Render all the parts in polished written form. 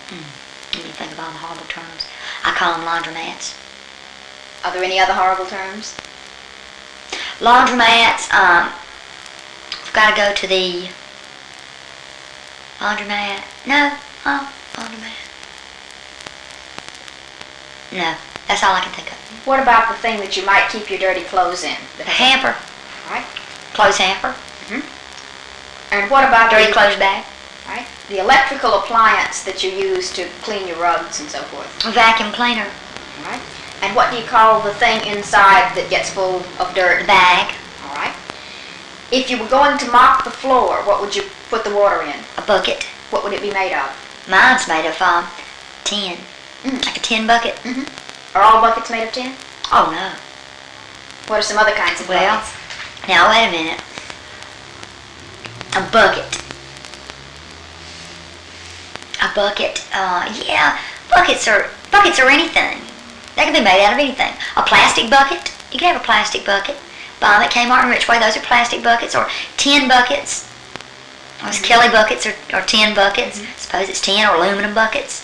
Let me think of all the horrible terms. I call them laundromats. Are there any other horrible terms? Laundromats, we've got to go to the laundromat. No, laundromat. No, that's all I can think of. What about the thing that you might keep your dirty clothes in? The hamper. Right. Clothes hamper. And what about Dirty clothes bag. Right. The electrical appliance that you use to clean your rugs and so forth? A vacuum cleaner. Right. And what do you call the thing inside that gets full of dirt? The bag. All right. If you were going to mop the floor, what would you put the water in? A bucket. What would it be made of? Mine's made of tin. Like a tin bucket. Are all buckets made of tin? Oh no. What are some other kinds of Well, buckets? now wait a minute. A bucket. A bucket. Yeah. Buckets are anything. They can be made out of anything. A plastic bucket. You can have a plastic bucket. Buy them at Kmart and Richway. Those are plastic buckets. Or tin buckets. Those Kelly buckets or tin buckets. Suppose it's tin or aluminum buckets.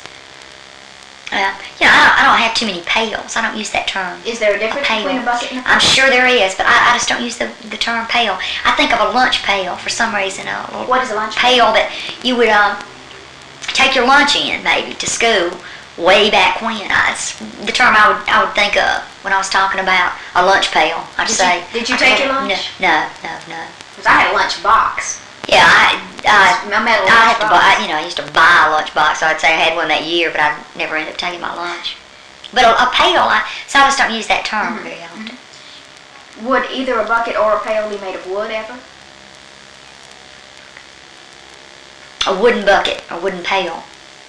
I don't have too many pails. I don't use that term. Is there a difference between a bucket and a pail? I'm sure there is, but I just don't use the term pail. I think of a lunch pail for some reason. What is a lunch pail? That you would take your lunch in, maybe, to school way back when. It's the term I would think of when I was talking about a lunch pail. Did you take your lunch? No. Because I had a lunch box. Yeah, I have to buy. I used to buy a lunchbox. So I'd say I had one that year, but I never ended up taking my lunch. But a pail, so I just don't use that term very often. Would either a bucket or a pail be made of wood ever? A wooden bucket, a wooden pail.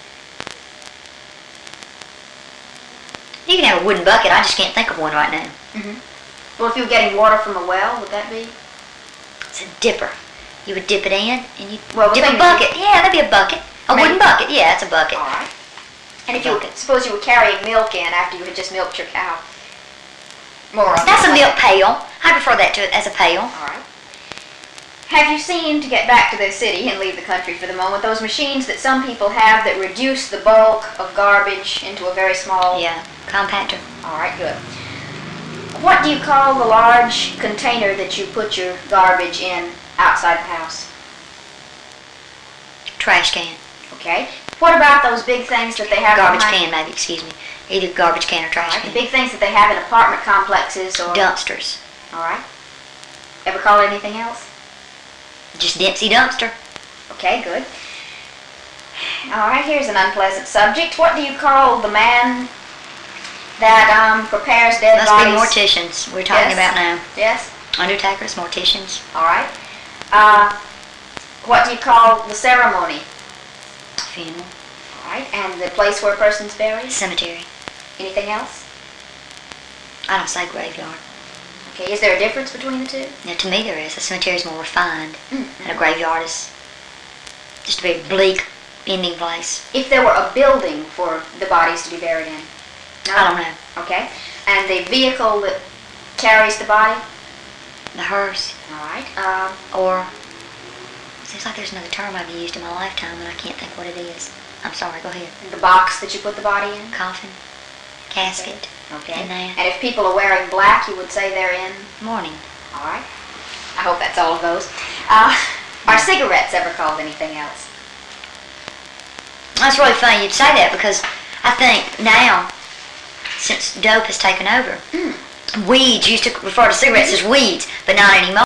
You can have a wooden bucket. I just can't think of one right now. Well, if you were getting water from a well, would that be? It's a dipper. You would dip it in, and you dip a bucket. Yeah, that'd be a bucket. A wooden bucket. Yeah, it's a bucket. All right. And if you suppose you were carrying milk in after you had just milked your cow. That's a milk pail. I prefer that as a pail. All right. Have you seen, to get back to the city and leave the country for the moment, those machines that some people have that reduce the bulk of garbage into a very small... Yeah, compactor. All right, good. What do you call the large container that you put your garbage in outside the house? Trash can. Okay. What about those big things that they have Garbage can, maybe, excuse me. Either garbage can or trash can. The big things that they have in apartment complexes or... Dumpsters. All right. Ever call it anything else? Just Dempsey dumpster. Okay, good. All right, here's an unpleasant subject. What do you call the man that prepares dead bodies? Must be morticians we're talking about now. Yes. Undertakers, morticians. All right. What do you call the ceremony? Funeral. All right. And the place where a person's buried? Cemetery. Anything else? I don't say graveyard. Okay. Is there a difference between the two? Now, to me there is. A cemetery is more refined, and a graveyard is just a very bleak ending place. If there were a building for the bodies to be buried in? No? I don't know. Okay. And the vehicle that carries the body? The hearse. All right. Or, seems like there's another term I've used in my lifetime and I can't think what it is. I'm sorry, go ahead. The box that you put the body in? Coffin. Casket. Okay. In there. And if people are wearing black, you would say they're in? Mourning. All right. I hope that's all of those. Are cigarettes ever called anything else? That's really funny you'd say that because I think now, since dope has taken over, weeds used to refer to cigarettes as weeds, but not anymore.